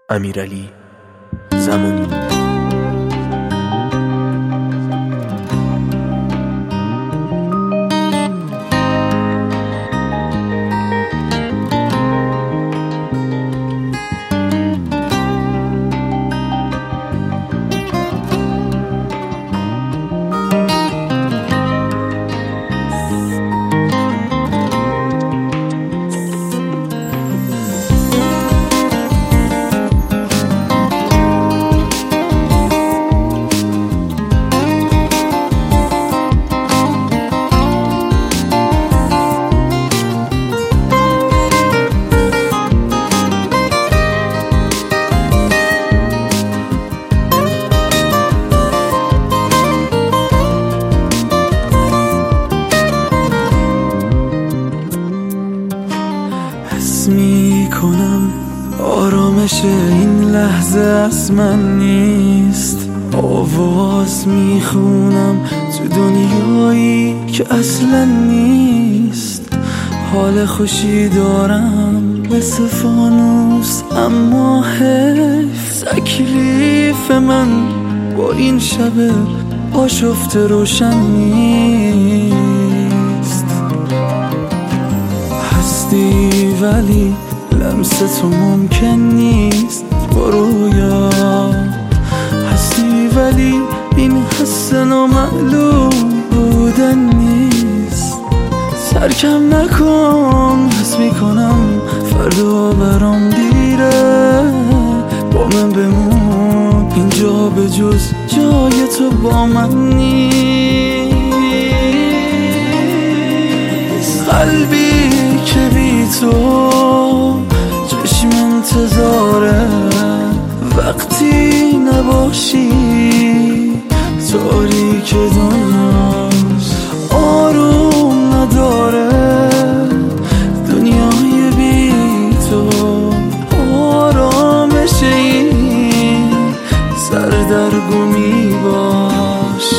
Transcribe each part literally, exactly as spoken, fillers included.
امیرعلی زمانی. حس می کنم آرامش این لحظه از من نیست. آواز می خونم تو دنیایی که اصلا نیست. حال خوشی دارم مثل فانوس، اما حیف تکلیف من با این شب آشفته روشن نیست. هستی ولی لمس تو ممکن نیست با رویا. هستی ولی این حس نامعلوم بودن نیست. ترکم نکن، حس میکنم فردا برام دیره. با من بمون اینجا به جز جای تو با من نیست. قلبی که بی تو چشم انتظاره، وقتی نباشی تاریک دنیاست. آروم نداره دنیای بی تو، آرامش این سردرگمی باش.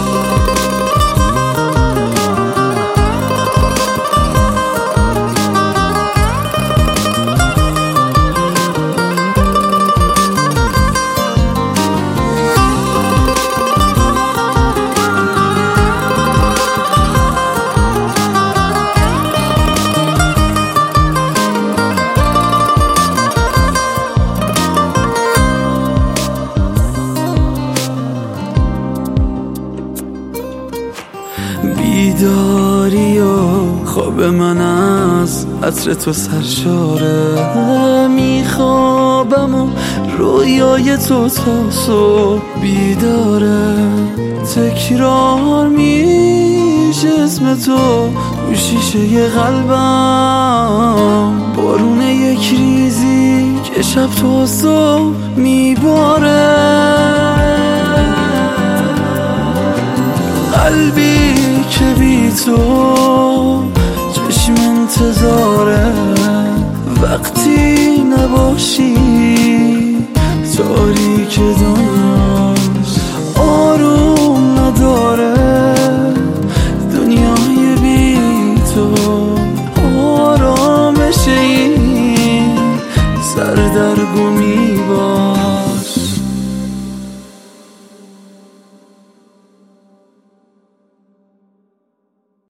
بیداری و خواب من از عطر تو سرشاره. میخوابم و رویای تو تا صبح بیداره. تکرار میشه اسم تو تو شیشه قلبم. بارون یک ریزی که شب تا صبح میباره. قلبی که بی تو